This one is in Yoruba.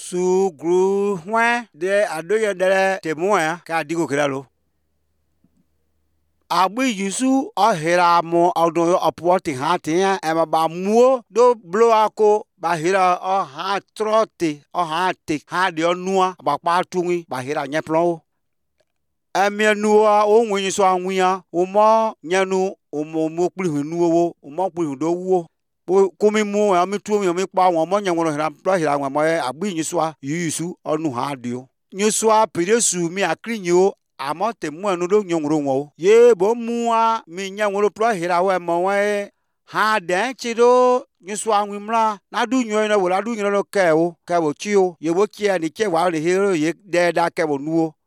su gru hwen de adoye de temoya ka digo kiralo. Agbi yusu o hira mo odon opoti hatin e ba muo do blo ako ba hira o ha trote o ha te ha de onua ba pa tunwi ba hira nyeplo. Emienua o nwin so anwia o mo nyanu o mo pli hunu o mo pli do wo komi mu ami tu mi pa won mo nyanwo hira pro hira won mo agbi yusu onu ha dio nyusua piresu mi akrinyo amote mu anu do nyonro won ye bo mua mi nyanwo pro hira we mo we ha den chido nyusua nwimra na du nyo na wo la du nyo no ke wo chi o ye wo chi ani che wa le hero ye de da ke wo nuo